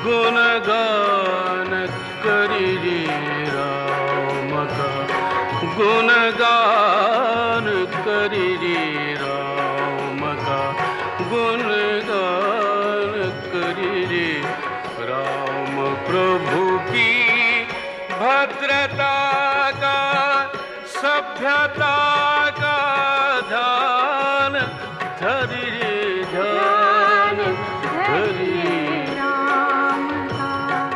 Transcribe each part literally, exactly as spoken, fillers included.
गुणगान करी रे राम का, गुणगान करी रे राम का, गुणगान करी रे राम। प्रभु की भद्रता का, सभ्यता का ध्यान धरि रे ध्यान धरि राम का,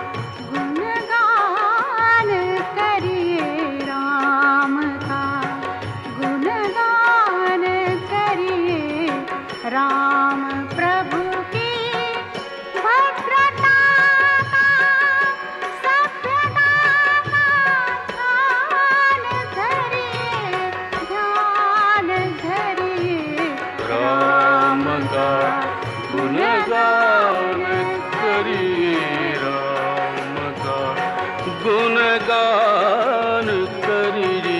गुणगान करिए राम का, गुणगान करिए राम। प्रभु की भद्रता का, सभ्यता का ध्यान धरिए ध्यान धरिए राम का, गुणगान करिए राम का, गुणगान करिए।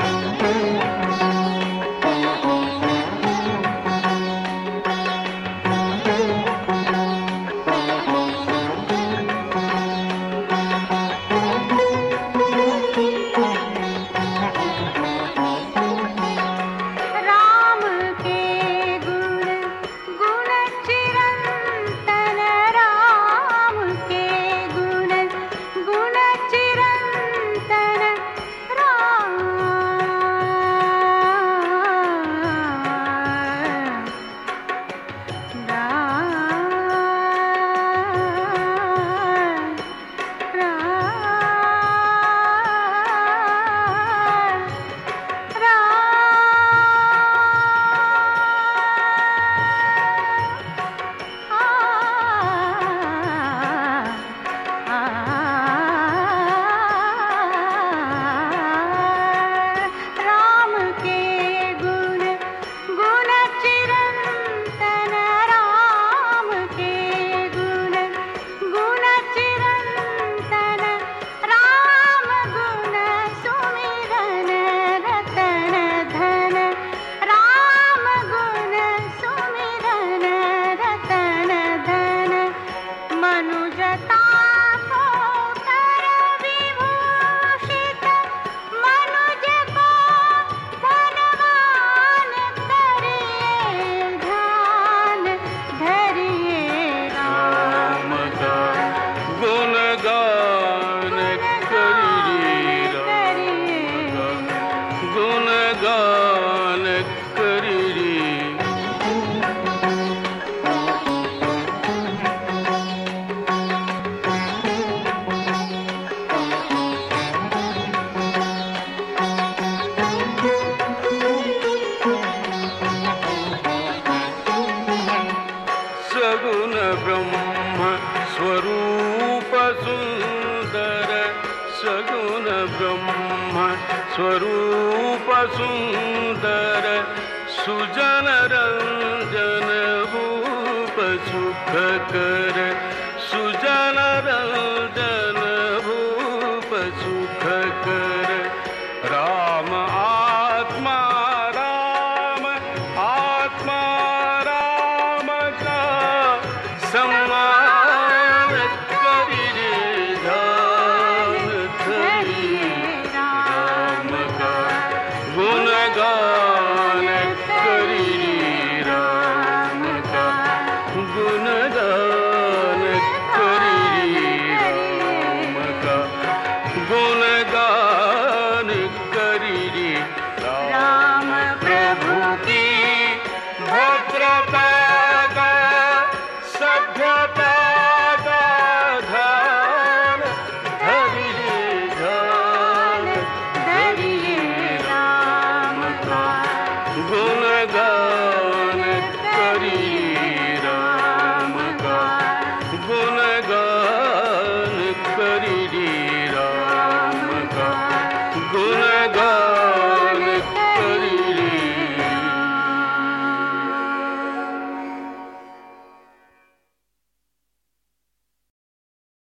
राम के गुण गुण चिरंतन, राम के गुण गुण चिरंतन, राम राम के गुण गुण चिरंतन, राम के गुण गुण चिरंतन, राम गुण सुमिरन रतन धन, राम गुण सुमिरन रतन धन। मनुजता को कर विभूषित, मनुज को धनवान करिए ध्यान धरिए राम का, गुणगान करिए राम का, गुणगान करिए। सगुण ब्रह्म स्वरूप सुंदर, सगुण ब्रह्म स्वरूप सुंदर, सुजन रंजन भूप सुख कर, सुजन रंजन भूप सुख कर। राम आत्मा राम आत्मा राम का, सम्मान करि रे ध्यान धरि राम का, गुणगान करि रे राम का, गुणगान करि रे राम का, गुणगान करि रे राम। प्रभु की भद्रता का, सभ्यता